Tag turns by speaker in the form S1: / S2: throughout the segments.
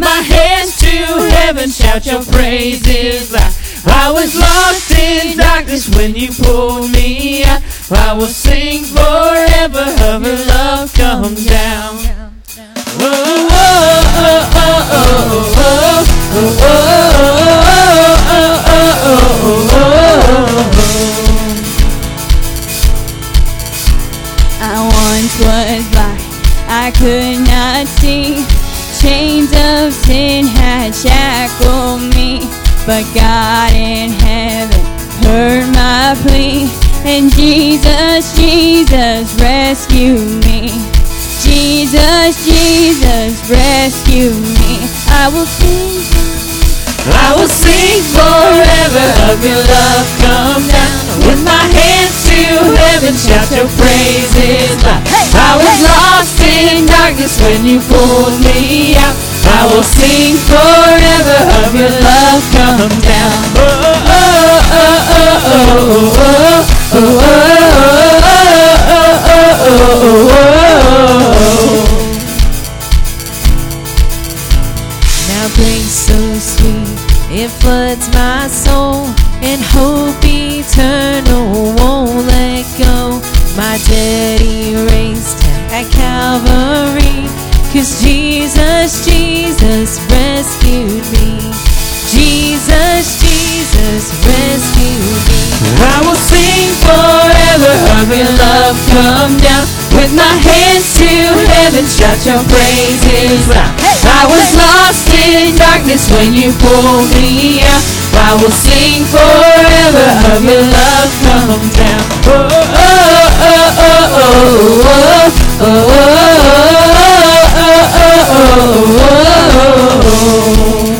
S1: my hands to heaven, shout your praises loud. I was lost in darkness when you pulled me out. I will sing forever of your love come down. Oh, oh, oh, oh, oh, oh, oh, oh, oh,
S2: I once was blind, I could not see. Chains of sin had shackled me, but God in heaven heard my plea, and Jesus, Jesus rescued me. Jesus, Jesus rescued me. I will sing forever of your love come down. With my hands to heaven, shout your praises loud. I was lost in darkness when you pulled me out. I will sing forever of your love come down. Oh, oh, oh, oh, oh, oh, oh, oh, oh. Now grace so sweet, it floods my soul, and hope eternal won't let go. My debt erased at Calvary, 'cause Jesus, Jesus rescued me. Jesus, Jesus rescued me. I will sing forever of your love come down. With my hands to heaven, shout your praises loud. I was lost in darkness when you pulled me out. I will sing forever of your love come down. Oh, oh, oh, oh, oh, oh, oh, oh, oh, oh.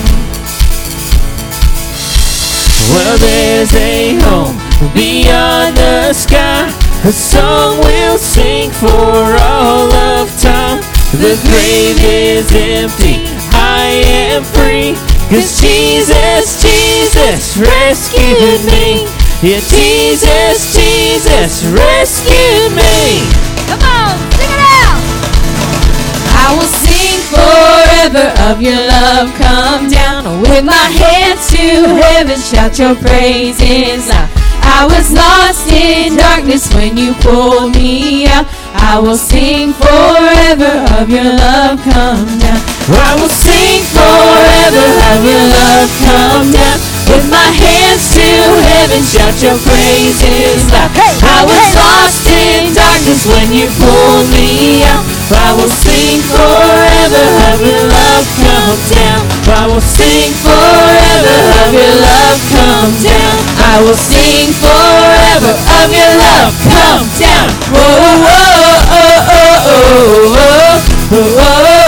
S2: Well, there's a home beyond the sky, a song we'll sing for all of time. The grave is empty, I am free, 'cause Jesus, Jesus rescued me. Yeah, Jesus, Jesus rescued me. Come on, sing it out. I will sing forever of your love come down. With my hands to heaven, shout your praises loud. I was lost in darkness when you pulled me out. I will sing forever of your love come down. I will sing forever of your love come down. With my hands to heaven, shout your praises loud. I was lost in darkness when you pulled me out. I will sing forever of your love come down. I will sing forever of your love come down. I will sing forever of your love come down. Whoa, whoa, oh, oh, oh, oh, oh, oh,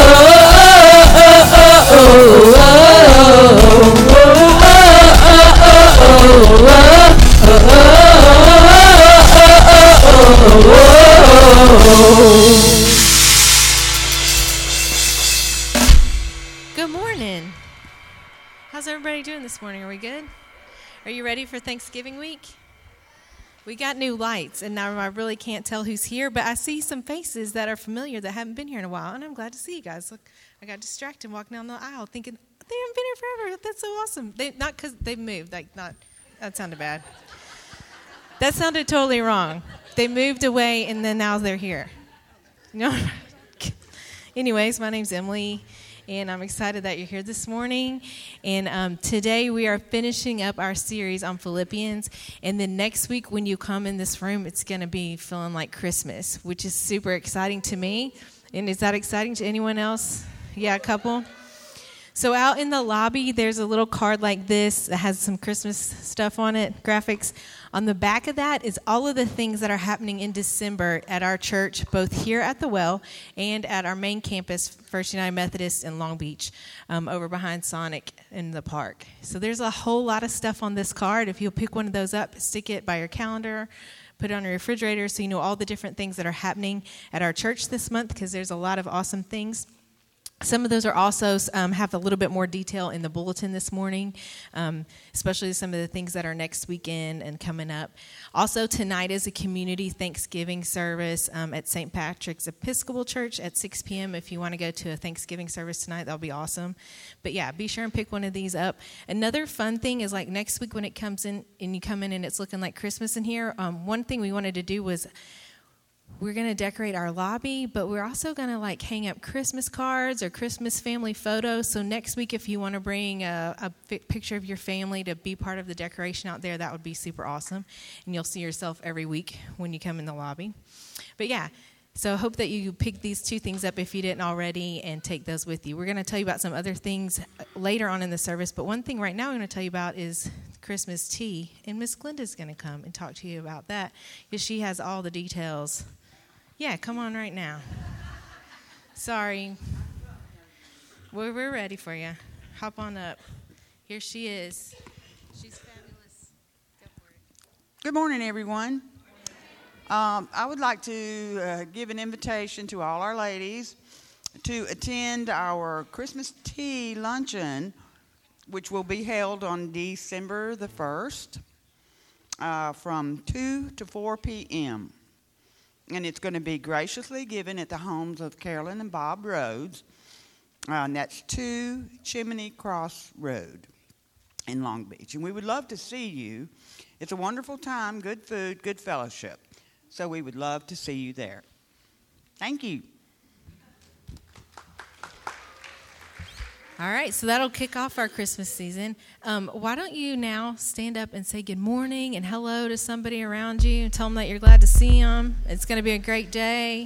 S3: Good morning. How's everybody doing this morning? Are we good? Are you ready for Thanksgiving week? We got new lights, and now I really can't tell who's here, but I see some faces that are familiar that haven't been here in a while, and I'm glad to see you guys. Look, I got distracted walking down the aisle thinking, they haven't been here forever. That's so awesome. Not because they've moved. That sounded bad. That sounded totally wrong. They moved away, and then now they're here. No. Anyways, my name's Emily, and I'm excited that you're here this morning. And today we are finishing up our series on Philippians. And then next week when you come in this room, it's going to be feeling like Christmas, which is super exciting to me. And is that exciting to anyone else? Yeah, a couple? So out in the lobby, there's a little card like this that has some Christmas stuff on it, graphics. On the back of that is all of the things that are happening in December at our church, both here at the Well and at our main campus, First United Methodist in Long Beach, over behind Sonic in the park. So there's a whole lot of stuff on this card. If you'll pick one of those up, stick it by your calendar, put it on your refrigerator so you know all the different things that are happening at our church this month, because there's a lot of awesome things. Some of those are also have a little bit more detail in the bulletin this morning, especially some of the things that are next weekend and coming up. Also, tonight is a community Thanksgiving service at St. Patrick's Episcopal Church at 6 p.m. If you want to go to a Thanksgiving service tonight, that'll be awesome. But yeah, be sure and pick one of these up. Another fun thing is like next week when it comes in and you come in and it's looking like Christmas in here, one thing we wanted to do was we're going to decorate our lobby, but we're also going to like hang up Christmas cards or Christmas family photos. So next week, if you want to bring a picture of your family to be part of the decoration out there, that would be super awesome. And you'll see yourself every week when you come in the lobby. But yeah, so I hope that you pick these two things up if you didn't already and take those with you. We're going to tell you about some other things later on in the service, but one thing right now I'm going to tell you about is Christmas tea. And Miss Glenda's going to come and talk to you about that because she has all the details. Yeah, come on right now. Sorry. We're ready for you. Hop on up. Here she is. She's fabulous. Go for it.
S4: Good morning, everyone. I would like to give an invitation to all our ladies to attend our Christmas tea luncheon, which will be held on December the 1st from 2 to 4 p.m., and it's going to be graciously given at the homes of Carolyn and Bob Rhodes, and that's 2 Chimney Cross Road in Long Beach. And we would love to see you. It's a wonderful time, good food, good fellowship. So we would love to see you there. Thank you.
S3: All right, so that'll kick off our Christmas season. Why don't you now stand up and say good morning and hello to somebody around you and tell them that you're glad to see them. It's going to be a great day.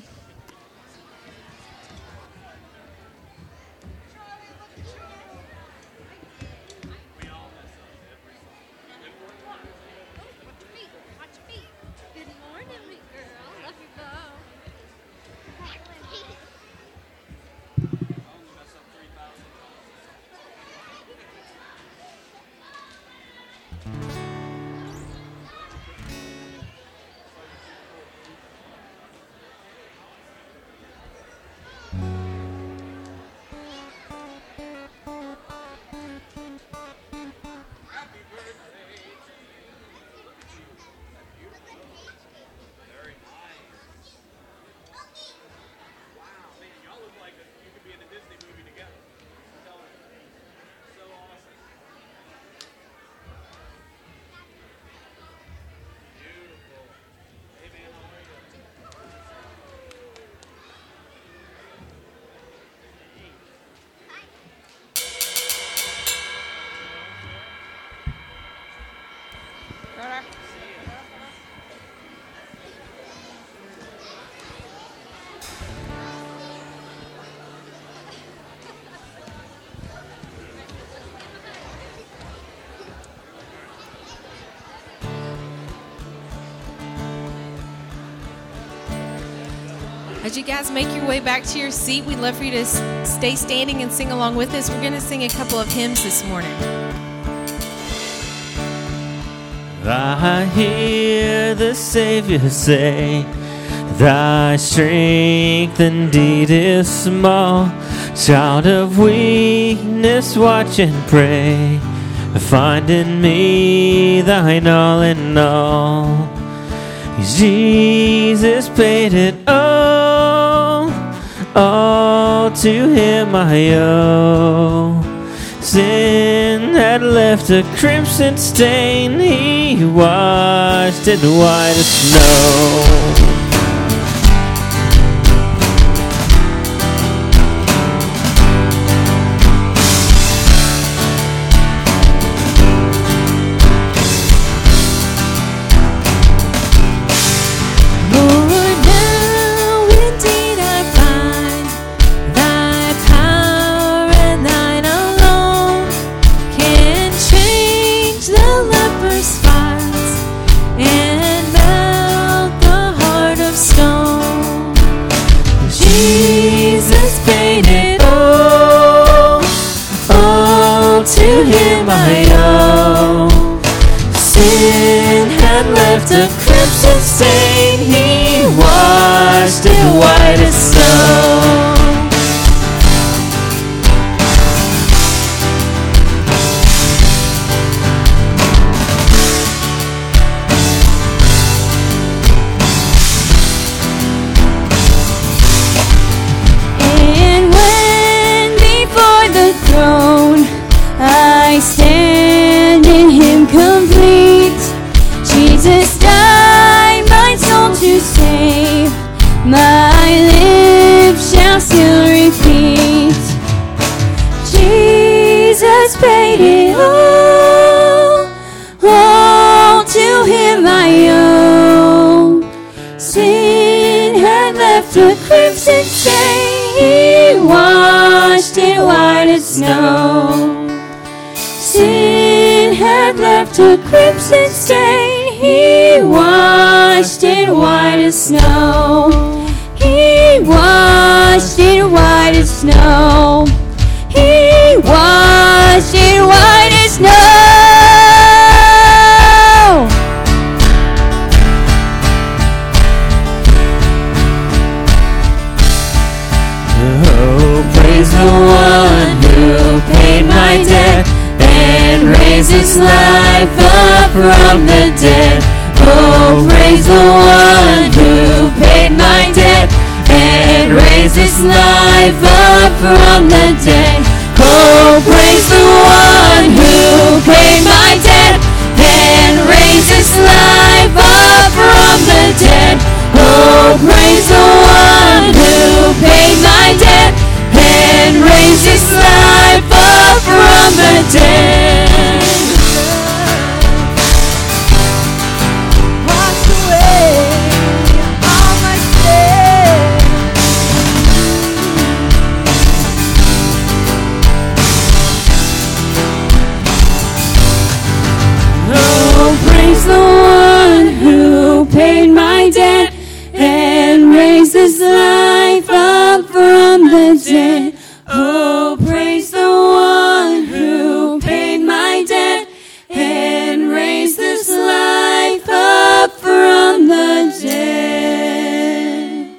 S3: As you guys make your way back to your seat, we'd love for you to stay standing and sing along with us. We're going to sing a couple of hymns this morning.
S2: I hear the Savior say, thy strength indeed is small. Child of weakness, watch and pray. Find in me thine all in all. Jesus paid it all to him I owe. Sin had left a crimson stain, he washed it white as snow. To him I owe. Sin had left a crimson stain, he washed it white as snow. snow. Sin had left a crimson stain, he washed it white as snow. He washed it white as snow. He washed it white as snow. Oh, praise the one who paid my debt and raised his life up from the dead. Oh, praise the one who paid my debt and raised his life up from the dead. Oh, praise the one who paid my debt and raised his life up from the dead. Oh, praise the one who paid my debt and raised his life up from the dead. Wash away all my sin. Oh, praise the one who paid my debt and raised his life up from the dead. Oh, praise the one who paid my debt and raised his life up from the dead.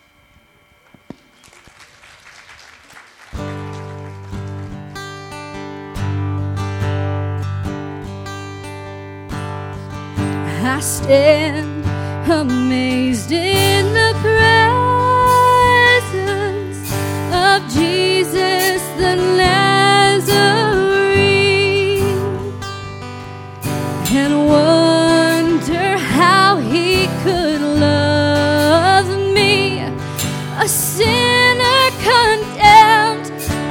S2: I stand amazed in the presence of Jesus the Nazarene, and wonder how he could love me, a sinner condemned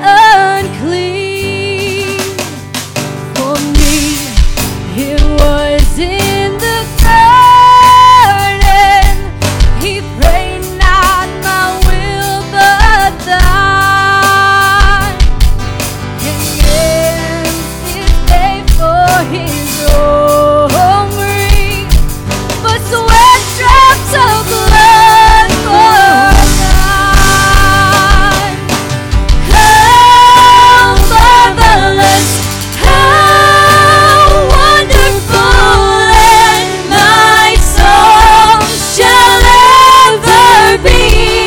S2: unclean. For me it was in the garden, he prayed not my will but thine, and gave his day for his offering, but sweat drops of blood for thine. How marvelous, how wonderful, and my soul shall ever be.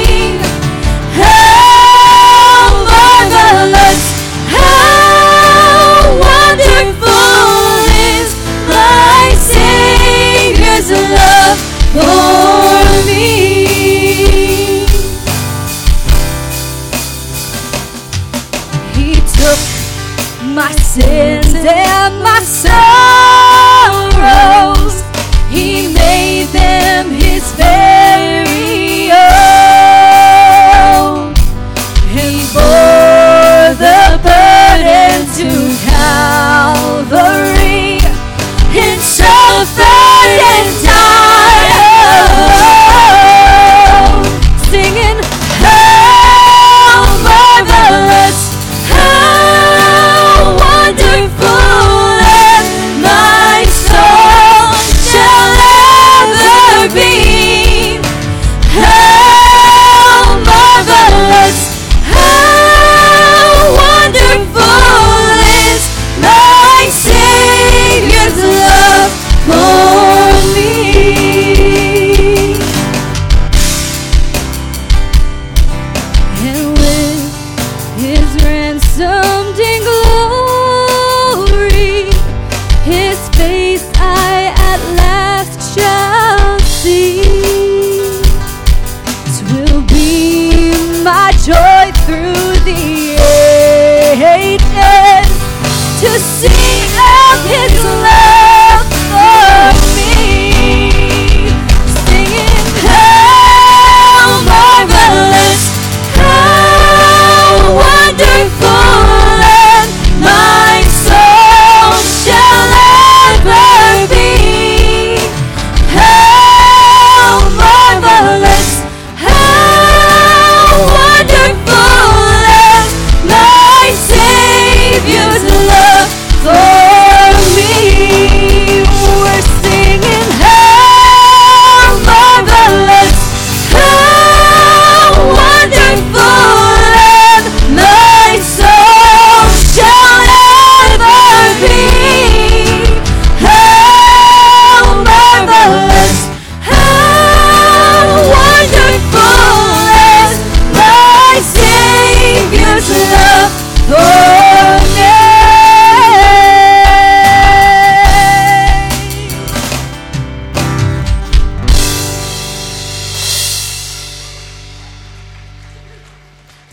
S2: How marvelous, how wonderful is my Savior's love for me. He took my sins and my sorrows, he made them his very own, and bore the burden to Calvary, and suffered and died alone, singing, how marvelous, how wonderful, and my soul shall ever be. How marvelous, how wonderful is my Savior's love for me. And with his ransomed in glory, his face I at last shall see. 'Twill be my joy through the ages to sing of his love for me, singing, how marvelous, how wonderful, and my soul shall ever be. How marvelous, how wonderful, and my Savior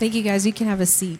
S3: Thank you, guys. You can have a seat.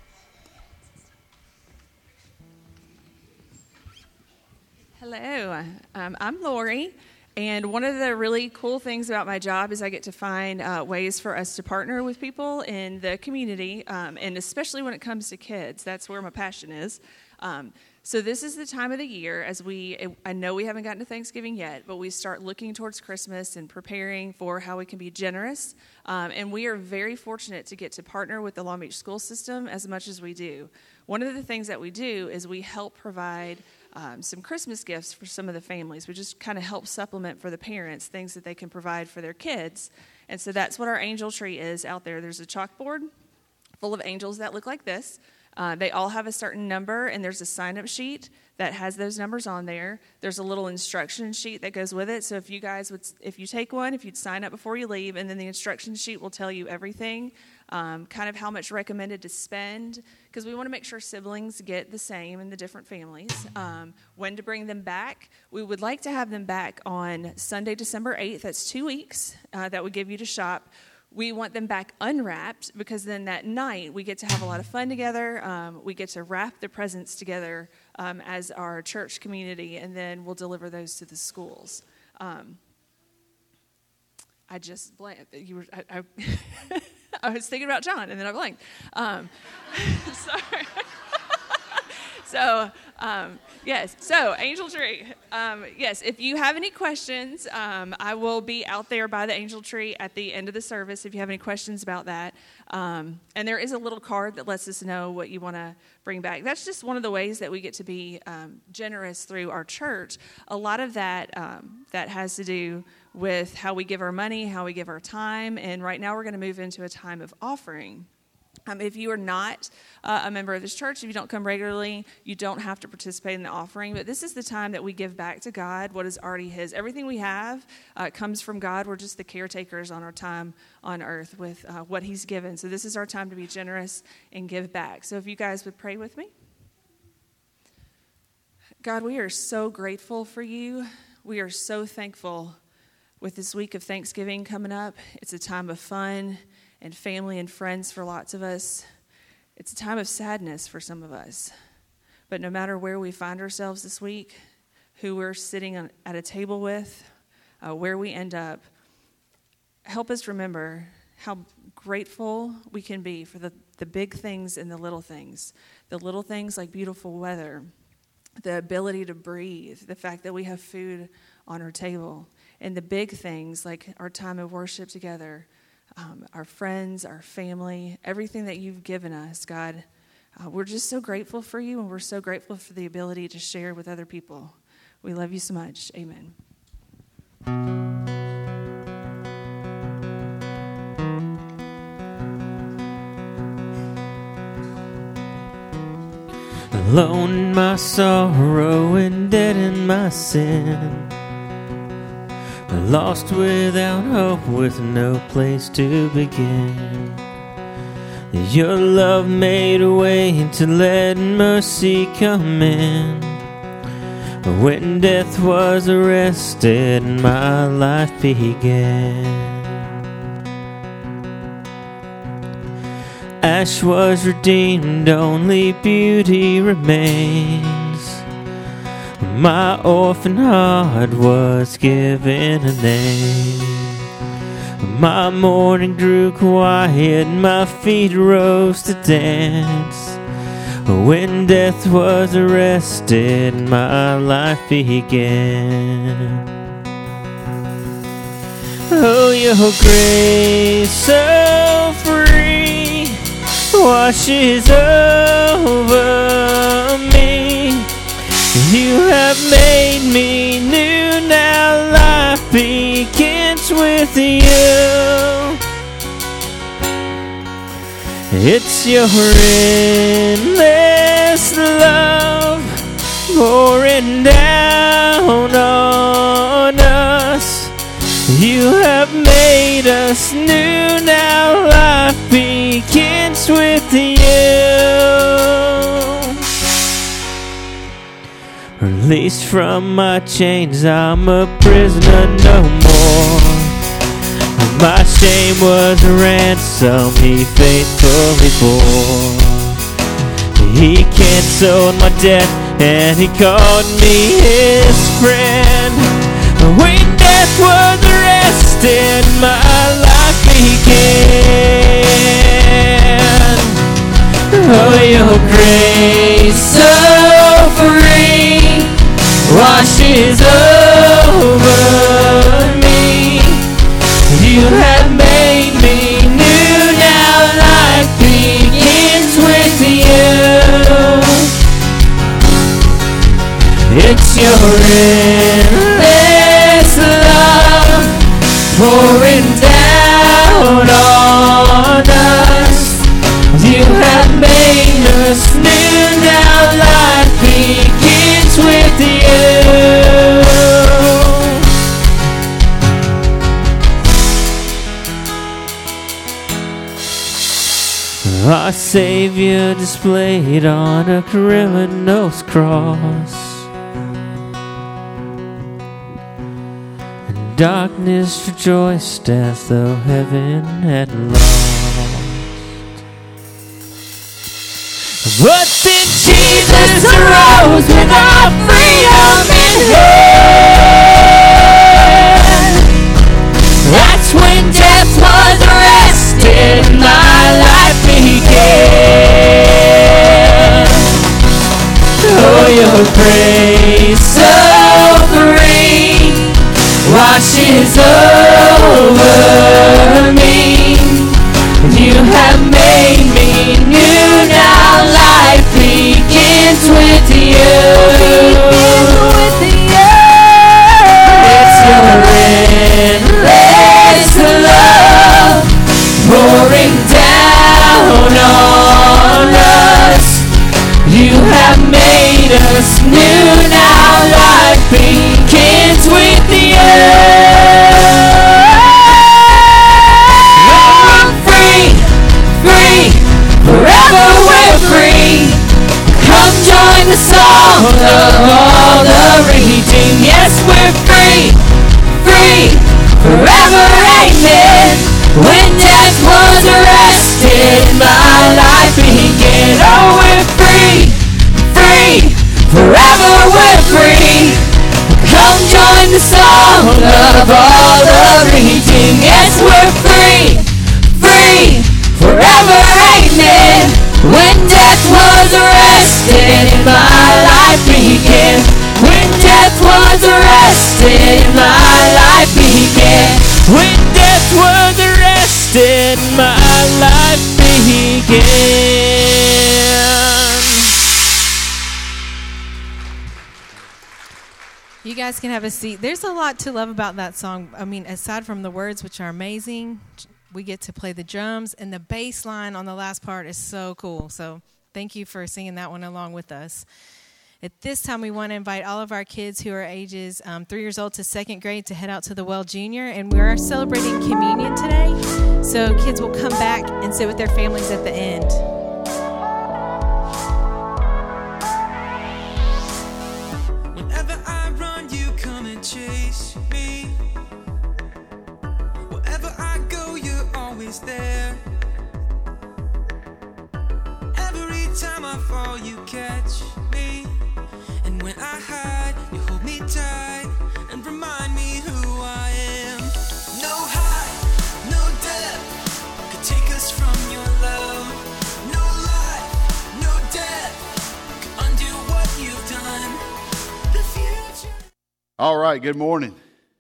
S5: Hello, I'm Lori, and one of the really cool things about my job is I get to find ways for us to partner with people in the community, and especially when it comes to kids. That's where my passion is. So this is the time of the year as I know we haven't gotten to Thanksgiving yet, but we start looking towards Christmas and preparing for how we can be generous. And we are very fortunate to get to partner with the Long Beach school system as much as we do. One of the things that we do is we help provide some Christmas gifts for some of the families. We just kind of help supplement for the parents, things that they can provide for their kids. And so that's what our angel tree is out there. There's a chalkboard full of angels that look like this. They all have a certain number, and there's a sign-up sheet that has those numbers on there. There's a little instruction sheet that goes with it. So if you take one, if you'd sign up before you leave, and then the instruction sheet will tell you everything, kind of how much recommended to spend, because we want to make sure siblings get the same in the different families. When to bring them back. We would like to have them back on Sunday, December 8th. That's 2 weeks that would give you to shop. We want them back unwrapped because then that night we get to have a lot of fun together. We get to wrap the presents together as our church community, and then we'll deliver those to the schools. I just blanked. I was thinking about John, and then I blanked. Sorry. Yes. So, Angel Tree. Yes, if you have any questions, I will be out there by the Angel Tree at the end of the service if you have any questions about that. And there is a little card that lets us know what you want to bring back. That's just one of the ways that we get to be generous through our church. A lot of that has to do with how we give our money, how we give our time, and right now we're going to move into a time of offering. If you are not a member of this church, if you don't come regularly, you don't have to participate in the offering. But this is the time that we give back to God what is already His. Everything we have comes from God. We're just the caretakers on our time on earth with what He's given. So this is our time to be generous and give back. So if you guys would pray with me. God, we are so grateful for You. We are so thankful with this week of Thanksgiving coming up. It's a time of fun and family and friends for lots of us. It's a time of sadness for some of us. But no matter where we find ourselves this week, who we're sitting at a table with, where we end up, help us remember how grateful we can be for the big things and the little things. The little things like beautiful weather, the ability to breathe, the fact that we have food on our table, and the big things like our time of worship together, our friends, our family, everything that You've given us, God. We're just so grateful for You, and we're so grateful for the ability to share with other people. We love You so much. Amen.
S2: Alone in my sorrow and dead in my sin, lost without hope with no place to begin. Your love made a way to let mercy come in. When death was arrested, my life began. Ash was redeemed, only beauty remains. My orphan heart was given a name. My mourning grew quiet, my feet rose to dance. When death was arrested, my life began. Oh, Your grace so free washes over me. You have made me new, now life begins with You. It's Your endless love pouring down on us. You have made us new, now life begins with You. Released from my chains, I'm a prisoner no more. My shame was a ransom he faithfully bore. He canceled my debt and he called me his friend. When death was arrested, my life began. Oh, your grace so free washes over me. You have made me new, now life begins with you. It's your endless love pouring down on us. You have made us new, now life begins with you. Our Savior displayed on a criminal's cross. And darkness rejoiced as though heaven had lost. But then Jesus arose with our freedom in hand. That's when death was arrested, my life began. Oh, your grace so free washes over me. You have made me new, now life begins with you. It's your endless love pouring down on us. You have made us new, now life begins with you. I'm free, free, forever we're free. Come join the song of all the redeemed. Yes, we're free, free, forever, amen. When death was arrested, my life began. Oh, we're free, free, forever we're free. Come join the song of all the redeemed. Yes, we're free, free, forever, amen. When death was arrested, my life began. When death was arrested, my life began. When death was arrested, my life began.
S3: You guys can have a seat. There's a lot to love about that song. I mean, aside from the words, which are amazing, we get to play the drums, and the bass line on the last part is so cool. So thank you for singing that one along with us. At this time, we want to invite all of our kids who are ages 3 years old to 2nd grade to head out to the Well Junior, and we are celebrating communion today. So kids will come back and sit with their families at the end.
S6: Whenever I run, you come and chase me. Wherever I go, you're always there. Every time I fall, you catch me. And when I hide, you hold me tight and remind me who I am. No high, no depth could take us from your love. No life, no death could undo what you've done. The future.
S7: All right, good morning.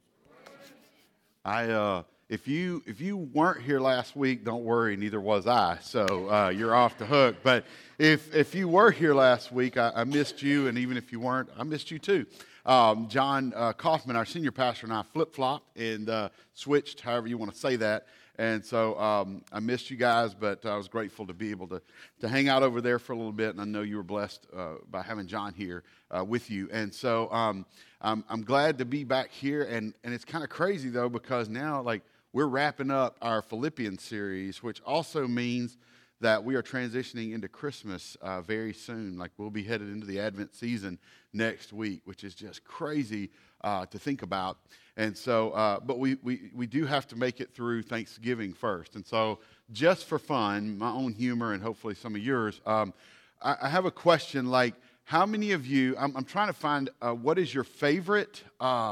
S7: If you weren't here last week, don't worry, neither was I. So you're off the hook. But if you were here last week, I missed you, and even if you weren't, I missed you too. John Kaufman, our senior pastor, and I flip-flopped and switched, however you want to say that. And so I missed you guys, but I was grateful to be able to hang out over there for a little bit. And I know you were blessed by having John here with you. And so I'm glad to be back here. And it's kind of crazy, though, because now, like, we're wrapping up our Philippians series, which also means that we are transitioning into Christmas very soon. Like, we'll be headed into the Advent season next week, which is just crazy to think about. And so, but we do have to make it through Thanksgiving first. And so, just for fun, my own humor and hopefully some of yours, I have a question. Like, how many of you? I'm trying to find what is your favorite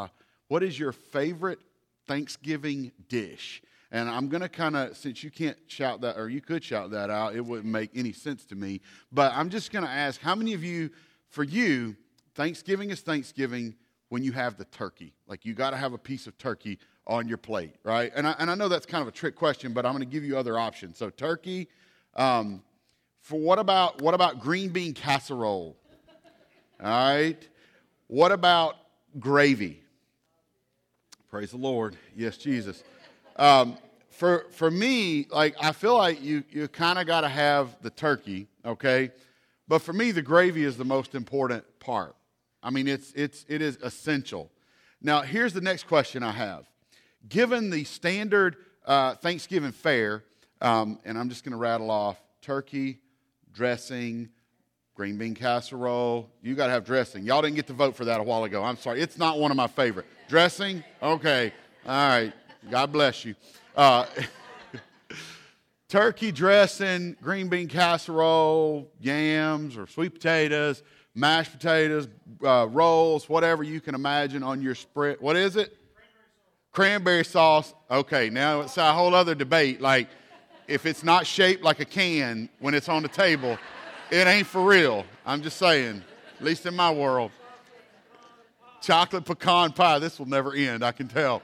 S7: Thanksgiving dish? And I'm going to kind of, since you can't shout that, or you could shout that out, it wouldn't make any sense to me. But I'm just going to ask, how many of you, for you, Thanksgiving is Thanksgiving when you have the turkey? Like, you got to have a piece of turkey on your plate, right? And I know that's kind of a trick question, but I'm going to give you other options. So turkey. For what about green bean casserole? All right. What about gravy? Praise the Lord. Yes, Jesus. For me, like, I feel like you kind of got to have the turkey, okay? But for me, the gravy is the most important part. I mean, it is essential. Now, here's the next question I have. Given the standard Thanksgiving fare, and I'm just going to rattle off turkey, dressing, green bean casserole. You got to have dressing. Y'all didn't get to vote for that a while ago. I'm sorry. It's not one of my favorite. Dressing? Okay. All right. God bless you. Turkey dressing, green bean casserole, yams or sweet potatoes, mashed potatoes, rolls, whatever you can imagine on your spread. What is it? Cranberry sauce. Okay, now it's a whole other debate. Like, if it's not shaped like a can when it's on the table, it ain't for real. I'm just saying, at least in my world. Chocolate pecan pie. This will never end, I can tell.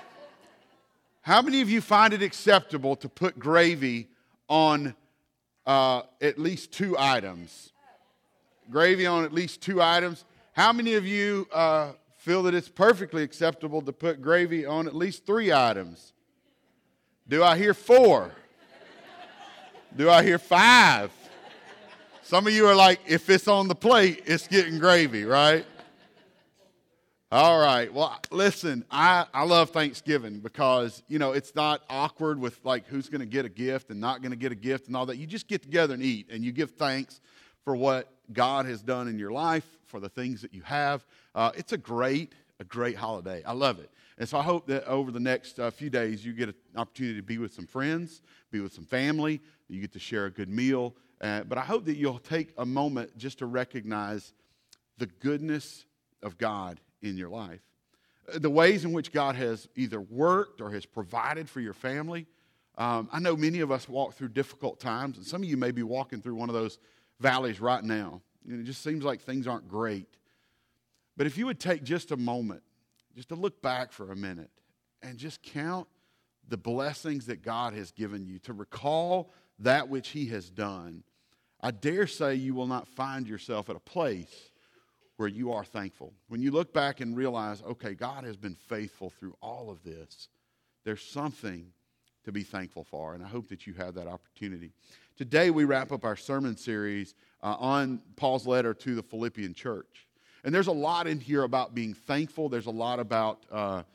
S7: How many of you find it acceptable to put gravy on at least 2 items? Gravy on at least 2 items. How many of you feel that it's perfectly acceptable to put gravy on at least 3 items? Do I hear 4? Do I hear 5? Some of you are like, if it's on the plate, it's getting gravy, right? All right. Well, listen, I love Thanksgiving because, you know, it's not awkward with like who's going to get a gift and not going to get a gift and all that. You just get together and eat and you give thanks for what God has done in your life, for the things that you have. It's a great holiday. I love it. And so I hope that over the next few days you get an opportunity to be with some friends, be with some family. You get to share a good meal. But I hope that you'll take a moment just to recognize the goodness of God in your life. The ways in which God has either worked or has provided for your family. I know many of us walk through difficult times, and some of you may be walking through one of those valleys right now. And it just seems like things aren't great. But if you would take just a moment, just to look back for a minute, and just count the blessings that God has given you, to recall that which He has done, I dare say you will not find yourself at a place where you are thankful. When you look back and realize, okay, God has been faithful through all of this, there's something to be thankful for, and I hope that you have that opportunity. Today we wrap up our sermon series on Paul's letter to the Philippian church. And there's a lot in here about being thankful. There's a lot about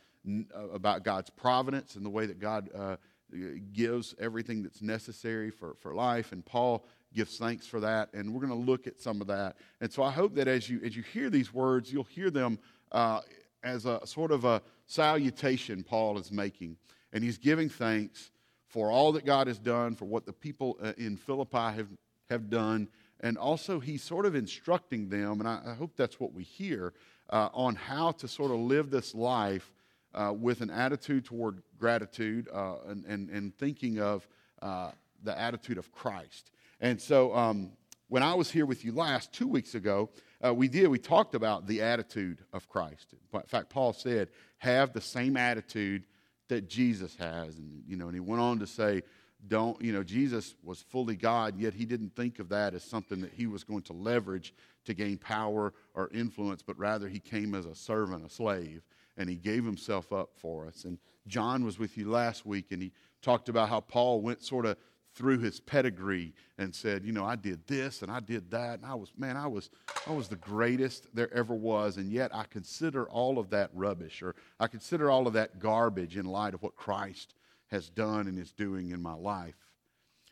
S7: God's providence and the way that God gives everything that's necessary for life, and Paul gives thanks for that, and we're going to look at some of that. And so I hope that as you hear these words, you'll hear them as a sort of a salutation Paul is making. And he's giving thanks for all that God has done, for what the people in Philippi have done, and also he's sort of instructing them, and I hope that's what we hear, on how to sort of live this life with an attitude toward gratitude and thinking of the attitude of Christ. And so when I was here with you last 2 weeks ago, we talked about the attitude of Christ. In fact, Paul said, have the same attitude that Jesus has. And he went on to say, Jesus was fully God, yet he didn't think of that as something that he was going to leverage to gain power or influence, but rather he came as a servant, a slave, and he gave himself up for us. And John was with you last week, and he talked about how Paul went sort of through his pedigree and said, I did this and I did that, and I was the greatest there ever was, and yet I consider all of that rubbish, or I consider all of that garbage in light of what Christ has done and is doing in my life.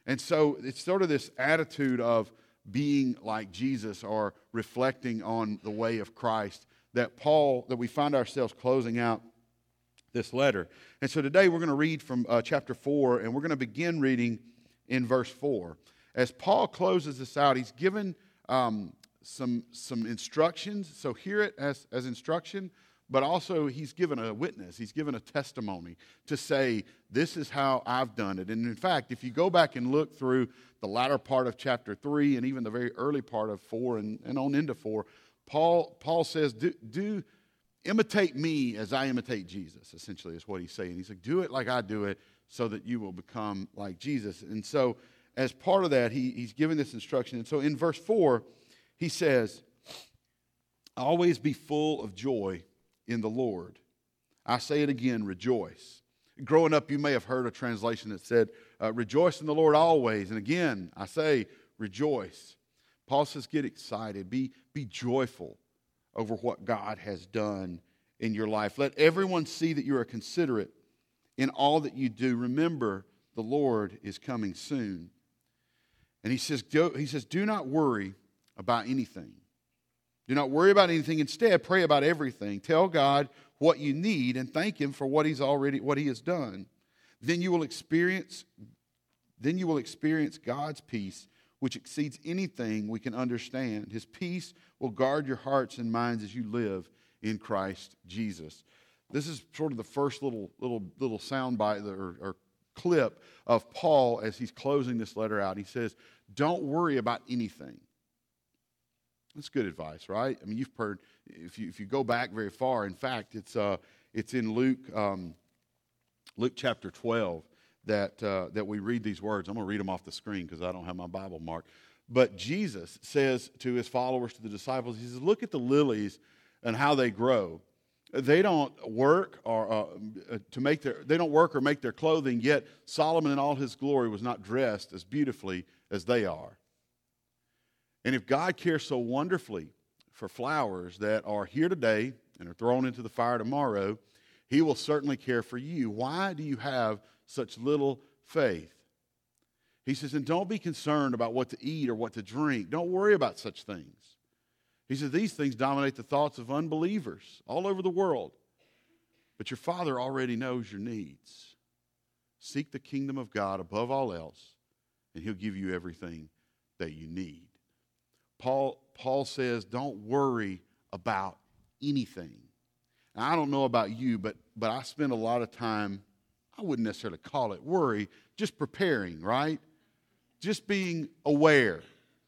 S7: And so it's sort of this attitude of being like Jesus or reflecting on the way of Christ that we find ourselves closing out this letter. And so today we're going to read from chapter 4, and we're going to begin reading in verse 4. As Paul closes this out, he's given some instructions. So hear it as instruction, but also he's given a witness. He's given a testimony to say, this is how I've done it. And in fact, if you go back and look through the latter part of chapter 3 and even the very early part of 4 and on into 4, Paul says, do imitate me as I imitate Jesus, essentially is what he's saying. He's like, do it like I do it so that you will become like Jesus. And so as part of that, he's given this instruction. And so in verse 4, he says, always be full of joy in the Lord. I say it again, rejoice. Growing up, you may have heard a translation that said, rejoice in the Lord always. And again, I say, rejoice. Paul says, get excited. Be joyful over what God has done in your life. Let everyone see that you are considerate in all that you do. Remember, the Lord is coming soon. And he says, do not worry about anything. Do not worry about anything. Instead, pray about everything. Tell God what you need and thank Him for what He has done. Then you will experience God's peace, which exceeds anything we can understand. His peace will guard your hearts and minds as you live in Christ Jesus. This is sort of the first little soundbite or clip of Paul as he's closing this letter out. He says, don't worry about anything. That's good advice, right? I mean, you've heard, if you go back very far, in fact, it's in Luke chapter 12 that we read these words. I'm going to read them off the screen because I don't have my Bible marked. But Jesus says to his followers, to the disciples, he says, look at the lilies and how they grow. They don't work or make their clothing, yet Solomon in all his glory was not dressed as beautifully as they are. And if God cares so wonderfully for flowers that are here today and are thrown into the fire tomorrow, He will certainly care for you. Why do you have such little faith? He says, and don't be concerned about what to eat or what to drink. Don't worry about such things. He says, these things dominate the thoughts of unbelievers all over the world. But your Father already knows your needs. Seek the kingdom of God above all else, and He'll give you everything that you need. Paul says, don't worry about anything. Now, I don't know about you, but I spend a lot of time, I wouldn't necessarily call it worry, just preparing, right? Just being aware.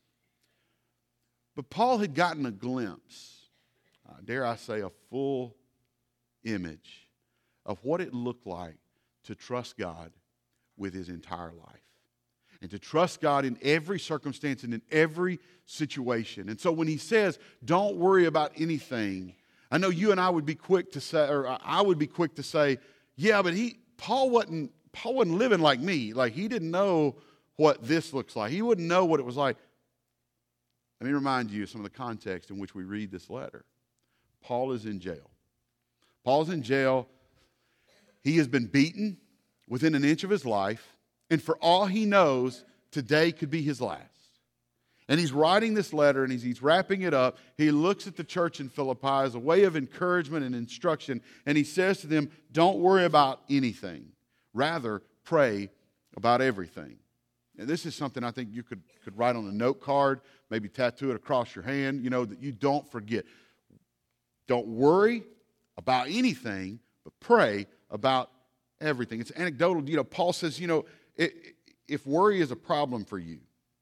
S7: But Paul had gotten a glimpse, dare I say, a full image of what it looked like to trust God with his entire life. And to trust God in every circumstance and in every situation. And so when he says, don't worry about anything, I know you and I would be quick to say, or I would be quick to say, yeah, but Paul wasn't living like me. Like, he didn't know what this looks like. He wouldn't know what it was like. Let me remind you of some of the context in which we read this letter. Paul is in jail. Paul's in jail. He has been beaten within an inch of his life. And for all he knows, today could be his last. And he's writing this letter and he's wrapping it up. He looks at the church in Philippi as a way of encouragement and instruction. And he says to them, don't worry about anything. Rather, pray about everything. And this is something I think you could write on a note card, maybe tattoo it across your hand, that you don't forget. Don't worry about anything, but pray about everything. It's anecdotal. Paul says, if worry is a problem for you,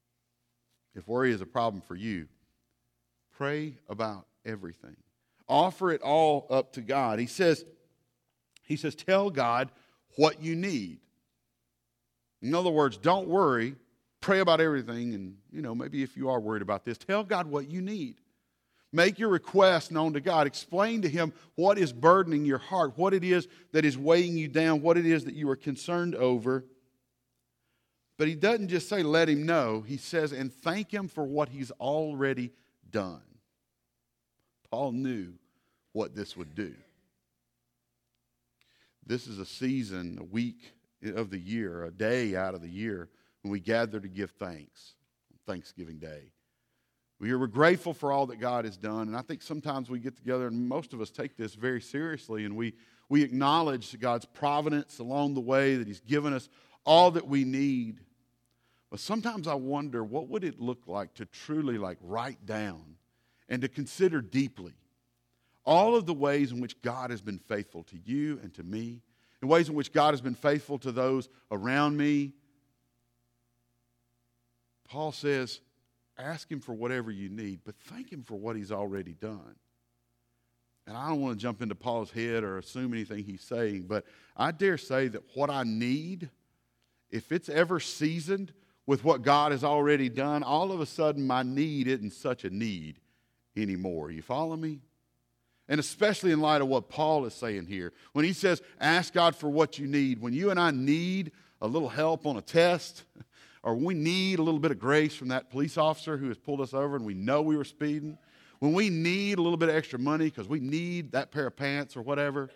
S7: pray about everything. Offer it all up to God. He says, tell God what you need. In other words, don't worry, pray about everything, and maybe if you are worried about this, tell God what you need. Make your request known to God. Explain to Him what is burdening your heart, what it is that is weighing you down, what it is that you are concerned over. But he doesn't just say, let Him know. He says, and thank Him for what He's already done. Paul knew what this would do. This is a season, a week of the year, a day out of the year, when we gather to give thanks on Thanksgiving Day. We're grateful for all that God has done, and I think sometimes we get together, and most of us take this very seriously, and we acknowledge God's providence along the way, that He's given us all that we need. But sometimes I wonder, what would it look like to truly write down and to consider deeply all of the ways in which God has been faithful to you and to me, in ways in which God has been faithful to those around me. Paul says, ask Him for whatever you need, but thank Him for what He's already done. And I don't want to jump into Paul's head or assume anything he's saying, but I dare say that what I need, if it's ever seasoned with what God has already done, all of a sudden my need isn't such a need anymore. You follow me? And especially in light of what Paul is saying here. When he says, ask God for what you need. When you and I need a little help on a test, or we need a little bit of grace from that police officer who has pulled us over and we know we were speeding, when we need a little bit of extra money because we need that pair of pants or whatever.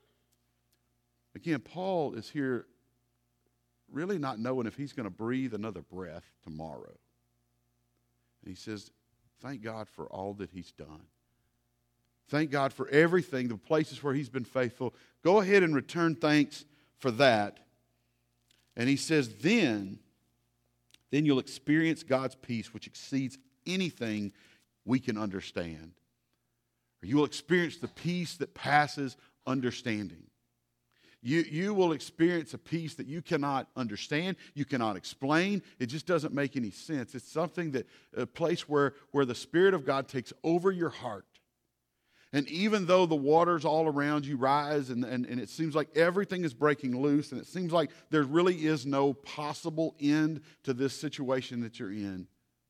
S7: Again, Paul is here really not knowing if he's going to breathe another breath tomorrow. And he says, thank God for all that He's done. Thank God for everything, the places where He's been faithful. Go ahead and return thanks for that. And he says, then you'll experience God's peace, which exceeds anything we can understand. Or you will experience the peace that passes understanding. You will experience a peace that you cannot understand, you cannot explain. It just doesn't make any sense. It's something that, a place where the Spirit of God takes over your heart. And even though the waters all around you rise and it seems like everything is breaking loose and it seems like there really is no possible end to this situation that you're in,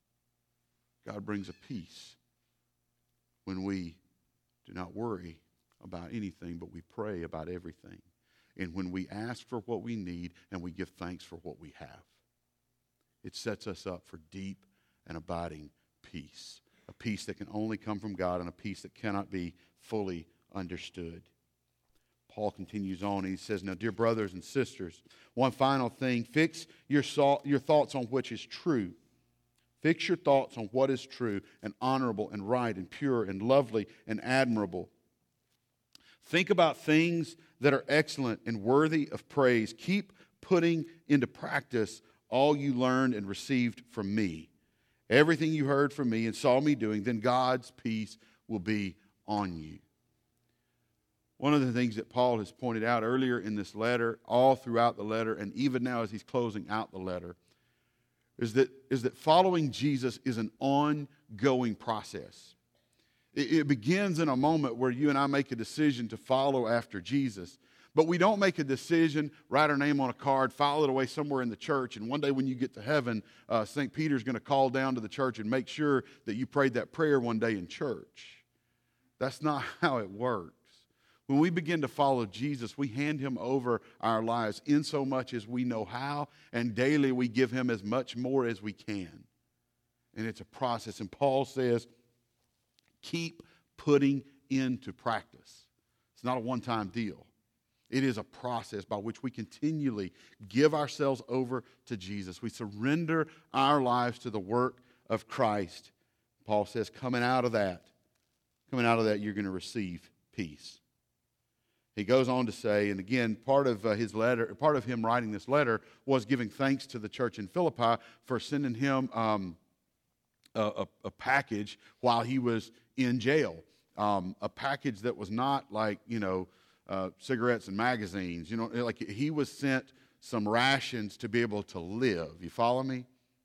S7: God brings a peace when we do not worry about anything, but we pray about everything. And when we ask for what we need and we give thanks for what we have, it sets us up for deep and abiding peace. A peace that can only come from God and a peace that cannot be fully understood. Paul continues on. He says, now, dear brothers and sisters, one final thing. Fix your thoughts on which is true. Fix your thoughts on what is true and honorable and right and pure and lovely and admirable. Think about things that are excellent and worthy of praise. Keep putting into practice all you learned and received from me. Everything you heard from me and saw me doing, then God's peace will be on you. One of the things that Paul has pointed out earlier in this letter, all throughout the letter, and even now as he's closing out the letter, is that following Jesus is an ongoing process. It begins in a moment where you and I make a decision to follow after Jesus. But we don't make a decision, write our name on a card, file it away somewhere in the church, and one day when you get to heaven, St. Peter's going to call down to the church and make sure that you prayed that prayer one day in church. That's not how it works. When we begin to follow Jesus, we hand Him over our lives in so much as we know how, and daily we give Him as much more as we can. And it's a process. And Paul says, keep putting into practice. It's not a one-time deal. It is a process by which we continually give ourselves over to Jesus. We surrender our lives to the work of Christ. Paul says, coming out of that, you're going to receive peace. He goes on to say, and again, part of his letter, part of him writing this letter was giving thanks to the church in Philippi for sending him a package while he was in jail. A package that was not like, cigarettes and magazines. Like he was sent some rations to be able to live. You follow me?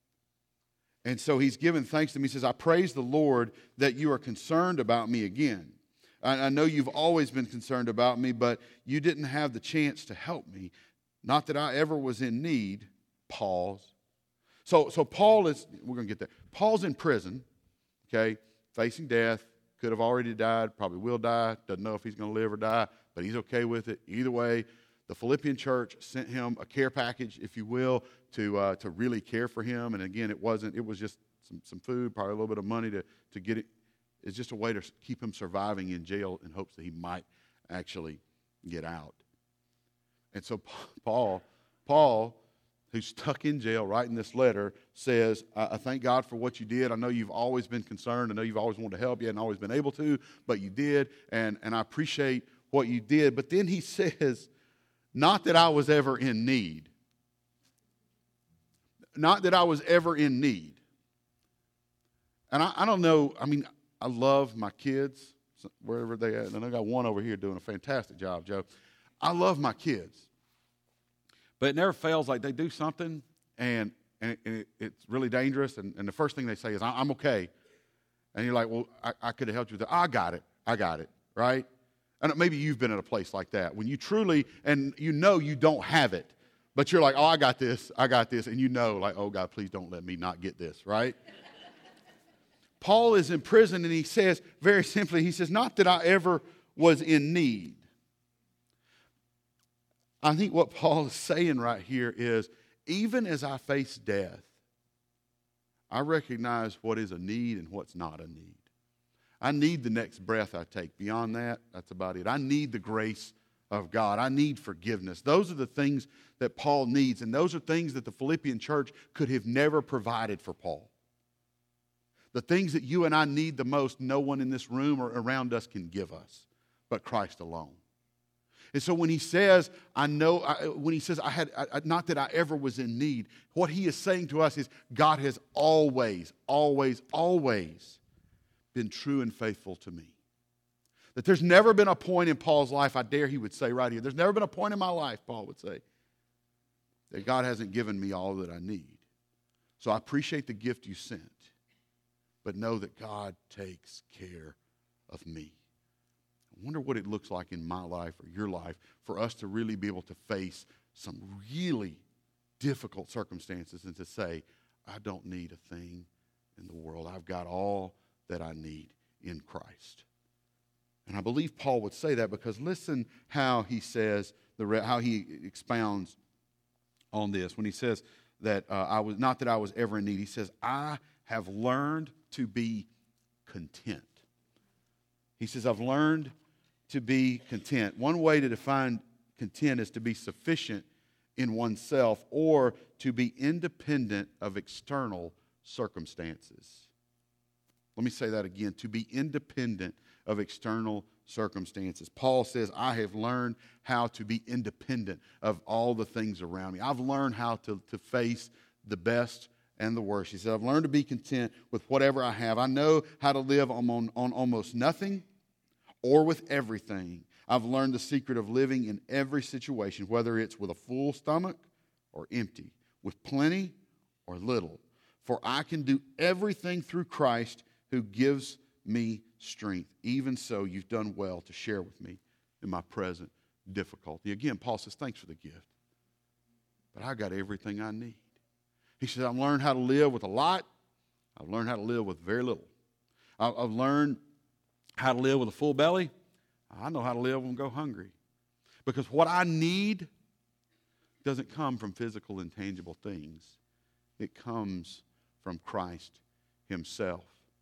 S7: And so he's given thanks to me. He says, I praise the Lord that you are concerned about me again. I know you've always been concerned about me, but you didn't have the chance to help me. Not that I ever was in need. Pause. So Paul is, we're going to get there. Paul's in prison, okay, facing death. Could have already died, probably will die. Doesn't know if he's going to live or die, but he's okay with it. Either way, the Philippian church sent him a care package, if you will, to really care for him. And again, it was just some food, probably a little bit of money to get it. It's just a way to keep him surviving in jail in hopes that he might actually get out. And so Paul, who's stuck in jail, writing this letter, says, I thank God for what you did. I know you've always been concerned. I know you've always wanted to help. You hadn't always been able to, but you did, and I appreciate what you did. But then he says, not that I was ever in need. Not that I was ever in need. And I don't know, I mean, I love my kids, wherever they are. And I got one over here doing a fantastic job, Joe. I love my kids. But it never fails, like they do something, and it's really dangerous, and the first thing they say is, I'm okay. And you're like, well, I could have helped you with that. I got it, right? And maybe you've been at a place like that, when you truly, and you know you don't have it, but you're like, oh, I got this, and you know, like, oh, God, please don't let me not get this, right? Paul is in prison, and he says, very simply, he says, not that I ever was in need. I think what Paul is saying right here is, even as I face death, I recognize what is a need and what's not a need. I need the next breath I take. Beyond that, that's about it. I need the grace of God. I need forgiveness. Those are the things that Paul needs, and those are things that the Philippian church could have never provided for Paul. The things that you and I need the most, no one in this room or around us can give us, but Christ alone. And so when he says, not that I ever was in need, what he is saying to us is God has always, always, always been true and faithful to me. That there's never been a point in Paul's life, I dare he would say right here, there's never been a point in my life, Paul would say, that God hasn't given me all that I need. So I appreciate the gift you sent, but know that God takes care of me. I wonder what it looks like in my life or your life for us to really be able to face some really difficult circumstances and to say, I don't need a thing in the world. I've got all that I need in Christ. And I believe Paul would say that because listen how he says, how he expounds on this. When he says that not that I was ever in need, he says, I have learned to be content. He says, I've learned to be content. One way to define content is to be sufficient in oneself or to be independent of external circumstances. Let me say that again, to be independent of external circumstances. Paul says, I have learned how to be independent of all the things around me. I've learned how to face the best and the worst. He said, I've learned to be content with whatever I have. I know how to live on almost nothing or with everything. I've learned the secret of living in every situation, whether it's with a full stomach or empty, with plenty or little. For I can do everything through Christ who gives me strength. Even so, you've done well to share with me in my present difficulty. Again, Paul says, thanks for the gift, but I got everything I need. He says, I've learned how to live with a lot. I've learned how to live with very little. I've learned how to live with a full belly. I know how to live and go hungry. Because what I need doesn't come from physical and tangible things. It comes from Christ himself.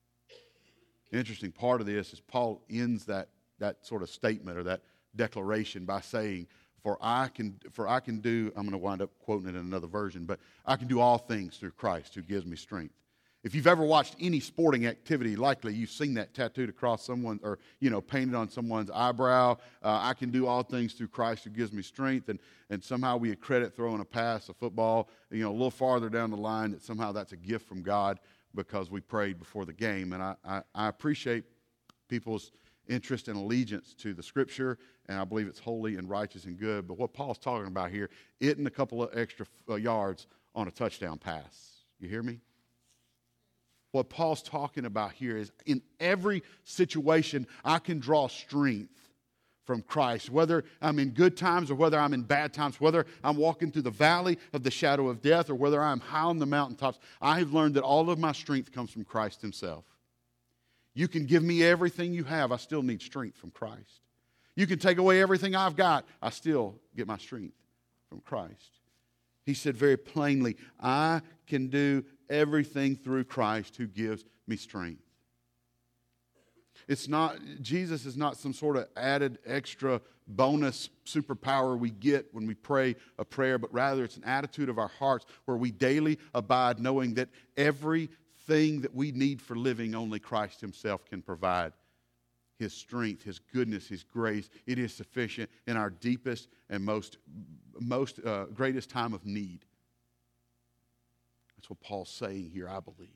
S7: The interesting part of this is Paul ends that sort of statement or that declaration by saying, For I can do, I'm going to wind up quoting it in another version, but I can do all things through Christ who gives me strength. If you've ever watched any sporting activity, likely you've seen that tattooed across someone or, painted on someone's eyebrow. I can do all things through Christ who gives me strength. And somehow we accredit throwing a pass, a football, a little farther down the line that somehow that's a gift from God because we prayed before the game. And I appreciate people's interest and allegiance to the Scripture, and I believe it's holy and righteous and good. But what Paul's talking about here isn't a couple of extra yards on a touchdown pass. You hear me? What Paul's talking about here is in every situation, I can draw strength from Christ, whether I'm in good times or whether I'm in bad times, whether I'm walking through the valley of the shadow of death or whether I'm high on the mountaintops. I have learned that all of my strength comes from Christ himself. You can give me everything you have. I still need strength from Christ. You can take away everything I've got. I still get my strength from Christ. He said very plainly, I can do everything through Christ who gives me strength. Jesus is not some sort of added extra bonus superpower we get when we pray a prayer, but rather it's an attitude of our hearts where we daily abide knowing that everything that we need for living only Christ himself can provide. His strength, his goodness, his grace, it is sufficient in our deepest and most greatest time of need. That's what Paul's saying here, I believe.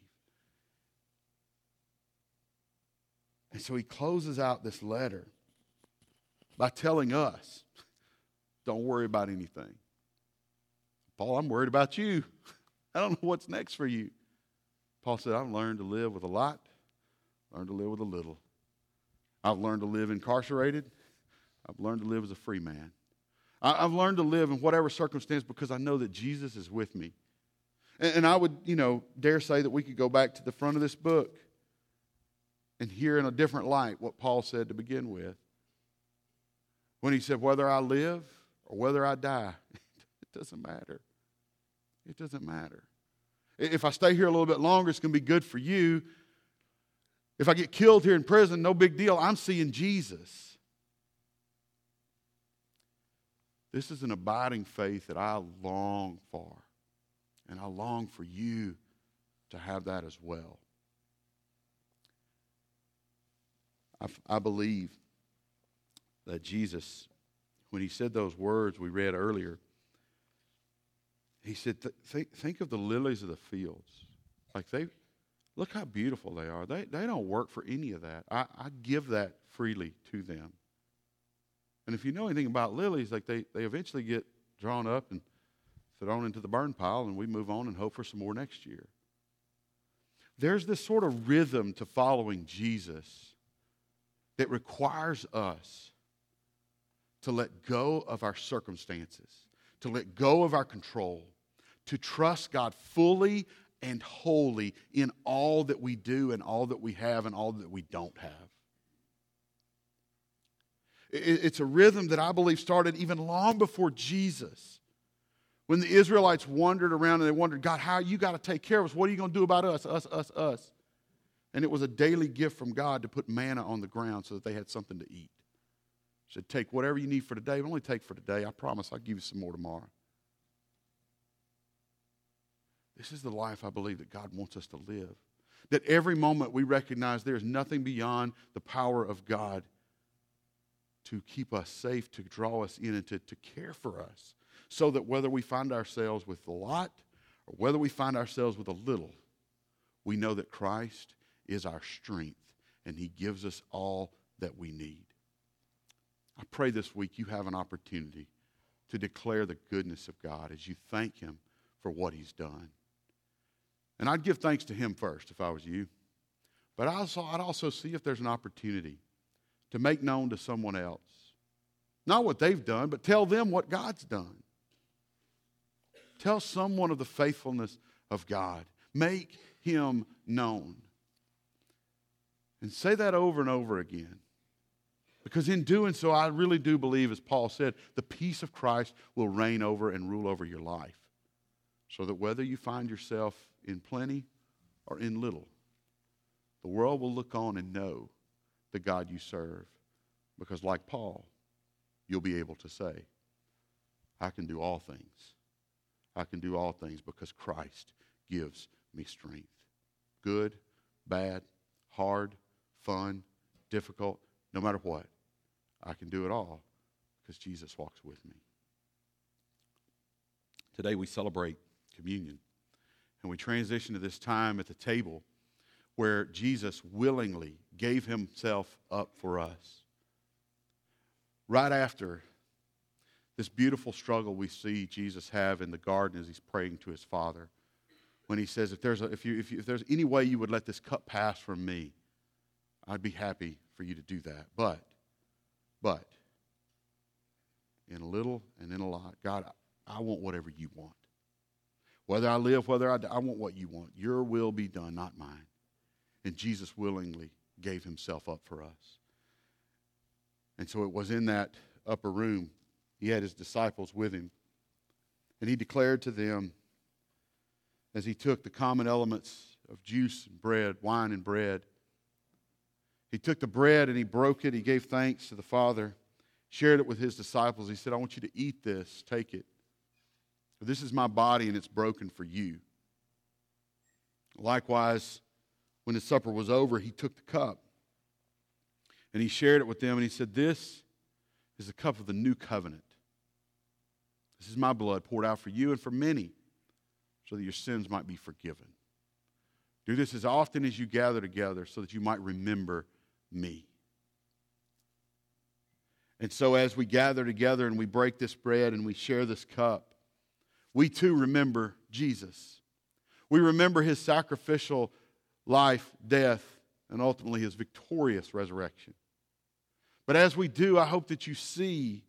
S7: And so he closes out this letter by telling us, don't worry about anything. Paul, I'm worried about you. I don't know what's next for you. Paul said, I've learned to live with a lot, learned to live with a little. I've learned to live incarcerated. I've learned to live as a free man. I've learned to live in whatever circumstance because I know that Jesus is with me. And I would, dare say that we could go back to the front of this book and hear in a different light what Paul said to begin with. When he said, whether I live or whether I die, it doesn't matter. It doesn't matter. If I stay here a little bit longer, it's going to be good for you. If I get killed here in prison, no big deal. I'm seeing Jesus. This is an abiding faith that I long for. And I long for you to have that as well. I believe that Jesus, when he said those words we read earlier, he said, think of the lilies of the fields. Look how beautiful they are. They don't work for any of that. I give that freely to them. And if you know anything about lilies, they eventually get drawn up and thrown into the burn pile, and we move on and hope for some more next year. There's this sort of rhythm to following Jesus that requires us to let go of our circumstances, to let go of our control, to trust God fully and wholly in all that we do and all that we have and all that we don't have. It's a rhythm that I believe started even long before Jesus. When the Israelites wandered around and they wondered, God, how you got to take care of us? What are you going to do about us? And it was a daily gift from God to put manna on the ground so that they had something to eat. He said, take whatever you need for today, but only take for today. I promise I'll give you some more tomorrow. This is the life I believe that God wants us to live. That every moment we recognize there is nothing beyond the power of God to keep us safe, to draw us in, and to care for us. So that whether we find ourselves with a lot or whether we find ourselves with a little, we know that Christ is our strength and he gives us all that we need. I pray this week you have an opportunity to declare the goodness of God as you thank him for what he's done. And I'd give thanks to him first if I was you. But I'd also see if there's an opportunity to make known to someone else, not what they've done, but tell them what God's done. Tell someone of the faithfulness of God. Make him known. And say that over and over again. Because in doing so, I really do believe, as Paul said, the peace of Christ will reign over and rule over your life. So that whether you find yourself in plenty or in little, the world will look on and know the God you serve. Because like Paul, you'll be able to say, I can do all things. I can do all things because Christ gives me strength. Good, bad, hard, fun, difficult, no matter what. I can do it all because Jesus walks with me. Today we celebrate communion. And we transition to this time at the table where Jesus willingly gave himself up for us. Right after this beautiful struggle we see Jesus have in the garden as he's praying to his Father, when he says, if there's any way you would let this cup pass from me, I'd be happy for you to do that. But in a little and in a lot, God, I want whatever you want. Whether I live, whether I die, I want what you want. Your will be done, not mine. And Jesus willingly gave himself up for us. And so it was in that upper room, he had his disciples with him. And he declared to them, as he took the common elements of juice and bread, wine and bread, He took the bread and he broke it. He gave thanks to the Father, shared it with his disciples. He said, I want you to eat this. Take it. This is my body and it's broken for you. Likewise, when the supper was over, he took the cup and he shared it with them and he said, this is the cup of the new covenant. This is my blood poured out for you and for many so that your sins might be forgiven. Do this as often as you gather together so that you might remember me. And so as we gather together and we break this bread and we share this cup, we too remember Jesus. We remember his sacrificial life, death, and ultimately his victorious resurrection. But as we do, I hope that you see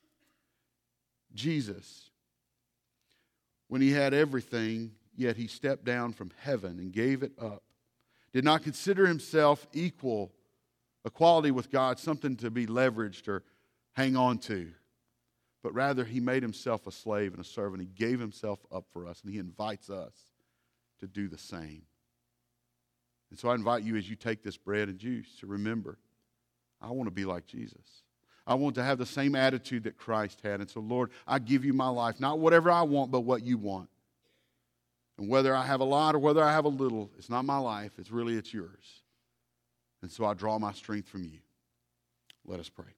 S7: Jesus. When he had everything, yet he stepped down from heaven and gave it up. Did not consider himself equality with God, something to be leveraged or hang on to. But rather, he made himself a slave and a servant. He gave himself up for us, and he invites us to do the same. And so I invite you as you take this bread and juice to remember, I want to be like Jesus. I want to have the same attitude that Christ had. And so, Lord, I give you my life, not whatever I want, but what you want. And whether I have a lot or whether I have a little, it's not my life. It's yours. And so I draw my strength from you. Let us pray.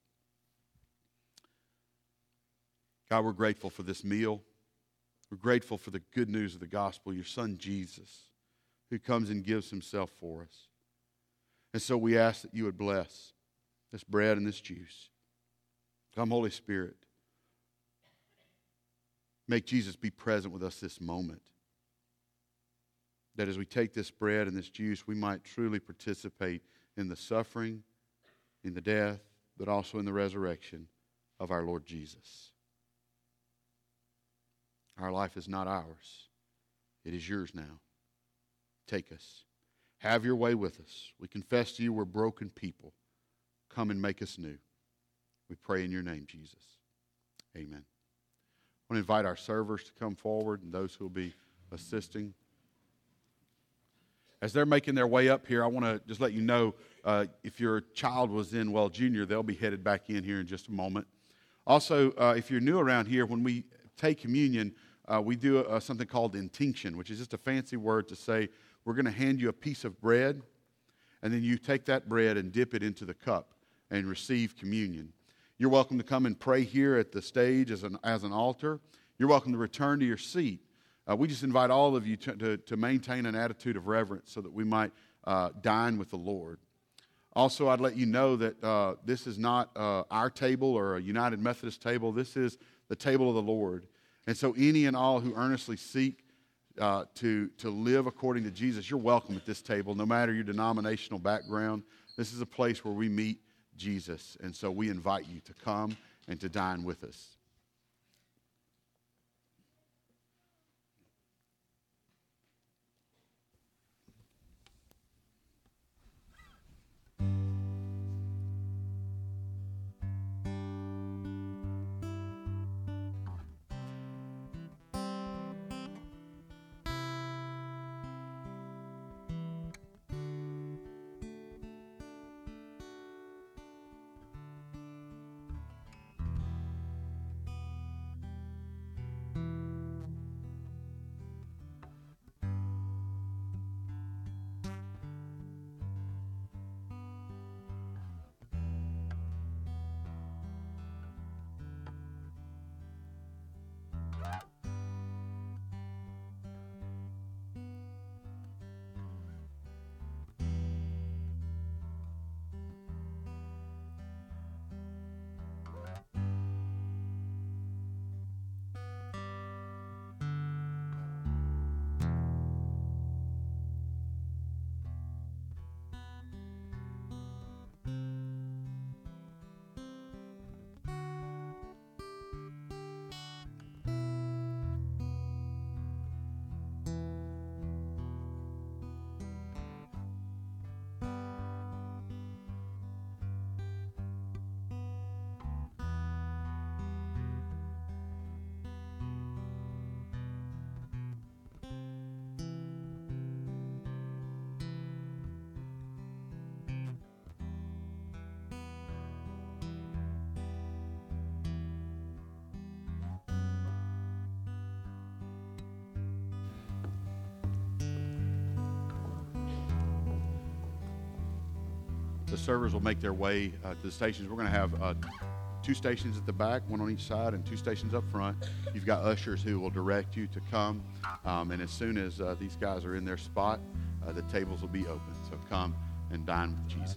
S7: God, we're grateful for this meal. We're grateful for the good news of the gospel, your son Jesus, who comes and gives himself for us. And so we ask that you would bless this bread and this juice. Come, Holy Spirit, make Jesus be present with us this moment. That as we take this bread and this juice, we might truly participate in the suffering, in the death, but also in the resurrection of our Lord Jesus. Our life is not ours. It is yours now. Take us. Have your way with us. We confess to you we're broken people. Come and make us new. We pray in your name, Jesus. Amen. I want to invite our servers to come forward and those who will be assisting. As they're making their way up here, I want to just let you know, if your child was in Well Junior, they'll be headed back in here in just a moment. Also, if you're new around here, when we take communion, we do something called intinction, which is just a fancy word to say we're going to hand you a piece of bread, and then you take that bread and dip it into the cup and receive communion. You're welcome to come and pray here at the stage as an altar. You're welcome to return to your seat. We just invite all of you to maintain an attitude of reverence so that we might dine with the Lord. Also, I'd let you know that this is not our table or a United Methodist table. This is the table of the Lord. And so any and all who earnestly seek to live according to Jesus, you're welcome at this table, no matter your denominational background. This is a place where we meet Jesus. And so we invite you to come and to dine with us. the servers will make their way to the stations. We're going to have 2 stations at the back, 1 on each side, and 2 stations up front. You've got ushers who will direct you to come, and as soon as these guys are in their spot, the tables will be open. So come and dine with Jesus.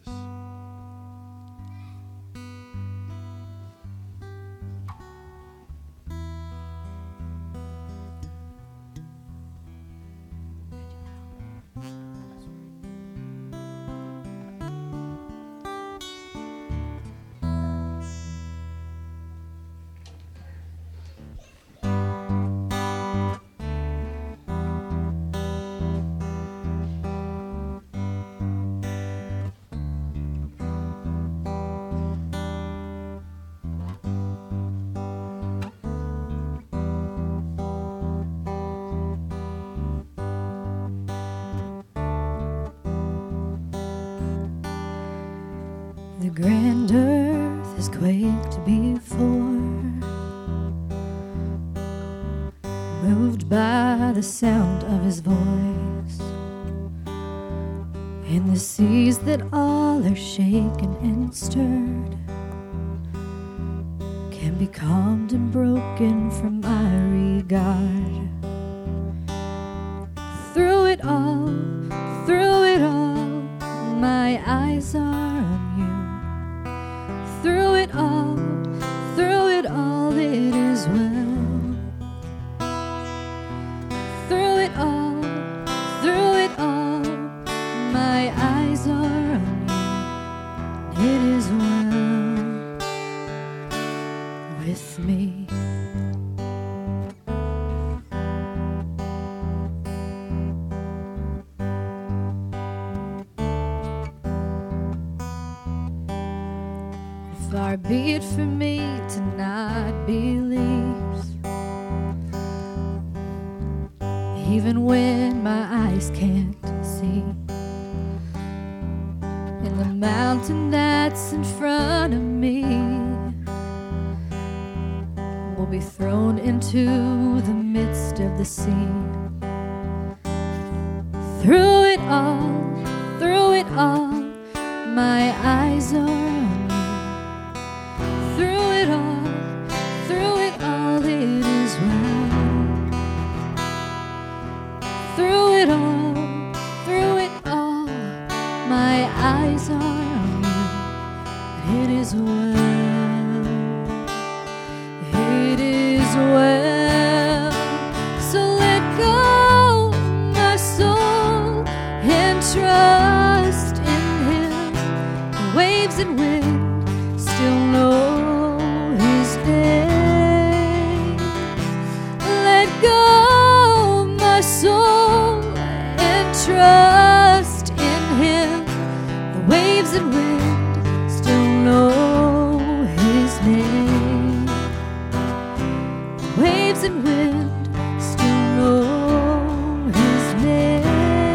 S8: The grand earth has quaked before, moved by the sound of his voice, and the seas that all are shaken and stirred can be calmed and broken from my regard. Through it all, my eyes are on you. Through it all, it is well. Through it all, my eyes are on you. It is well with me. Far be it for me to not believe, even when my eyes can't see, in the mountain that's in front of me will be thrown into the midst of the sea. Through it all, my eyes are on you. Through it all, it is well. Through it all, my eyes are on you. It is well. It is well. So let go, my soul, and trust in Him. The waves and wind still know His name. Let go, my soul, and trust in Him. The waves and wind still know His name. The waves and wind still know His name.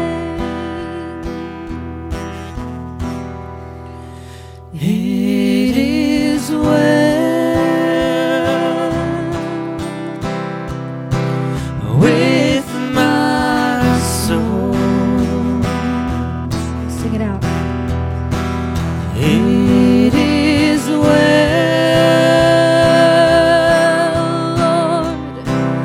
S8: It is well with my soul. Sing it out. It is well, Lord,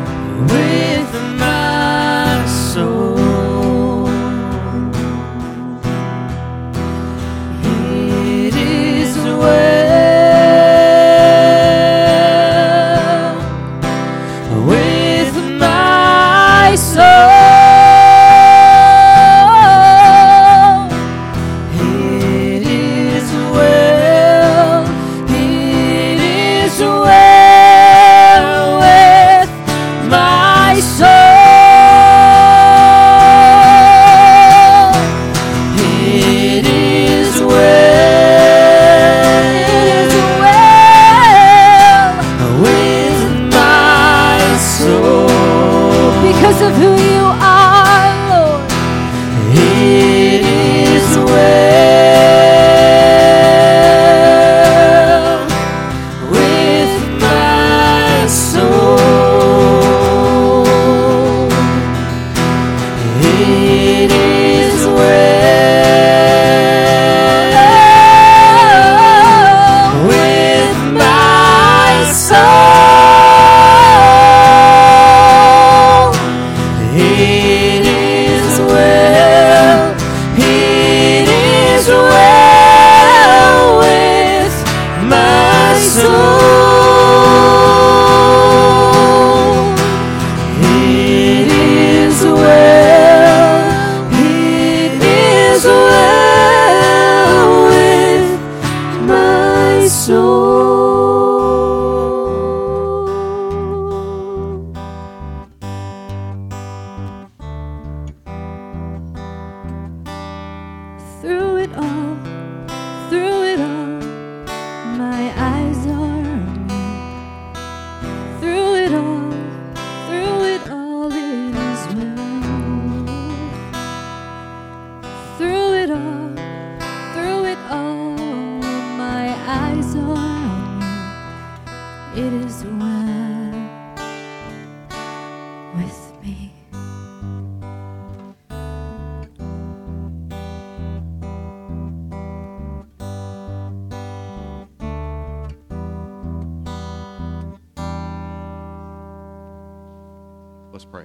S8: it is well with me.
S7: Let's pray.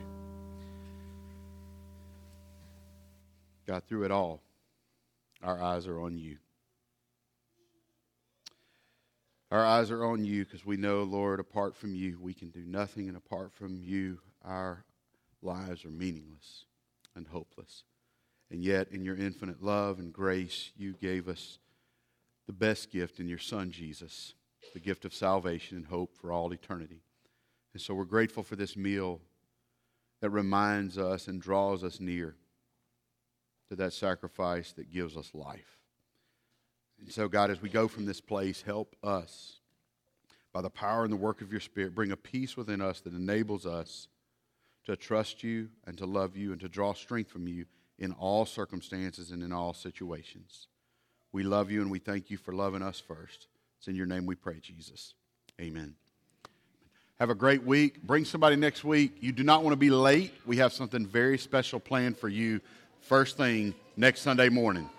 S7: God, through it all, our eyes are on you. Our eyes are on you because we know, Lord, apart from you, we can do nothing, and apart from you, our lives are meaningless and hopeless. And yet, in your infinite love and grace, you gave us the best gift in your Son, Jesus, the gift of salvation and hope for all eternity. And so we're grateful for this meal that reminds us and draws us near to that sacrifice that gives us life. And so, God, as we go from this place, help us, by the power and the work of your Spirit, bring a peace within us that enables us to trust you and to love you and to draw strength from you in all circumstances and in all situations. We love you and we thank you for loving us first. It's in your name we pray, Jesus. Amen. Have a great week. Bring somebody next week. You do not want to be late. We have something very special planned for you first thing next Sunday morning.